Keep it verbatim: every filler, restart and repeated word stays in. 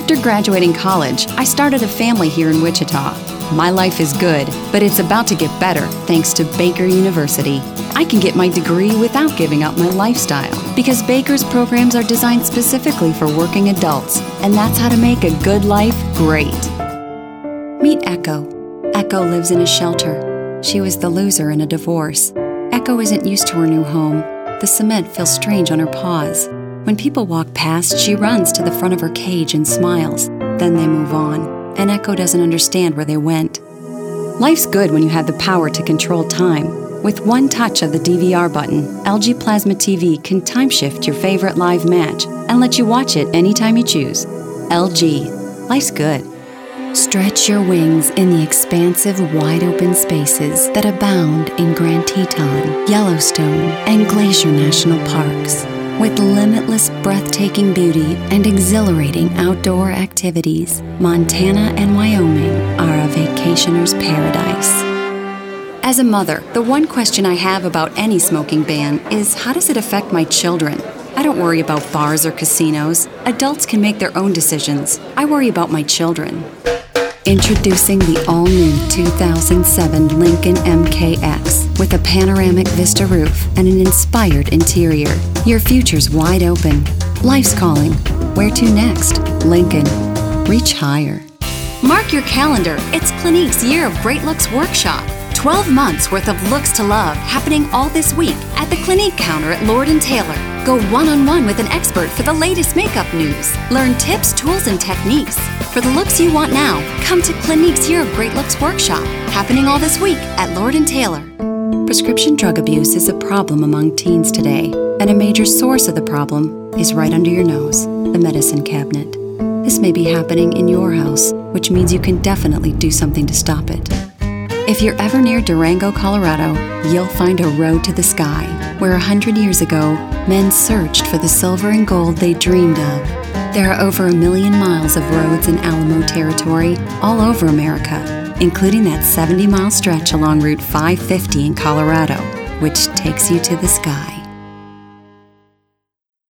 After graduating college, I started a family here in Wichita. My life is good, but it's about to get better thanks to Baker University. I can get my degree without giving up my lifestyle because Baker's programs are designed specifically for working adults, and that's how to make a good life great. Meet Echo. Echo lives in a shelter. She was the loser in a divorce. Echo isn't used to her new home. The cement feels strange on her paws. When people walk past, she runs to the front of her cage and smiles. Then they move on, and Echo doesn't understand where they went. Life's good when you have the power to control time. With one touch of the D V R button, L G Plasma T V can time shift your favorite live match and let you watch it anytime you choose. L G. Life's good. Stretch your wings in the expansive, wide-open spaces that abound in Grand Teton, Yellowstone, and Glacier National Parks. With limitless, breathtaking beauty and exhilarating outdoor activities, Montana and Wyoming are a vacationer's paradise. As a mother, the one question I have about any smoking ban is, how does it affect my children? I don't worry about bars or casinos. Adults can make their own decisions. I worry about my children. Introducing the all-new two thousand seven Lincoln M K X with a panoramic Vista roof and an inspired interior. Your future's wide open. Life's calling. Where to next? Lincoln. Reach higher. Mark your calendar. It's Clinique's Year of Great Looks Workshop. twelve months worth of looks to love happening all this week at the Clinique counter at Lord and Taylor. Go one-on-one with an expert for the latest makeup news. Learn tips, tools, and techniques. For the looks you want now, come to Clinique's Year of Great Looks Workshop, happening all this week at Lord and Taylor. Prescription drug abuse is a problem among teens today, and a major source of the problem is right under your nose, the medicine cabinet. This may be happening in your house, which means you can definitely do something to stop it. If you're ever near Durango, Colorado, you'll find a road to the sky, where a hundred years ago, men searched for the silver and gold they dreamed of. There are over a million miles of roads in Alamo Territory all over America, including that seventy-mile stretch along Route five fifty in Colorado, which takes you to the sky.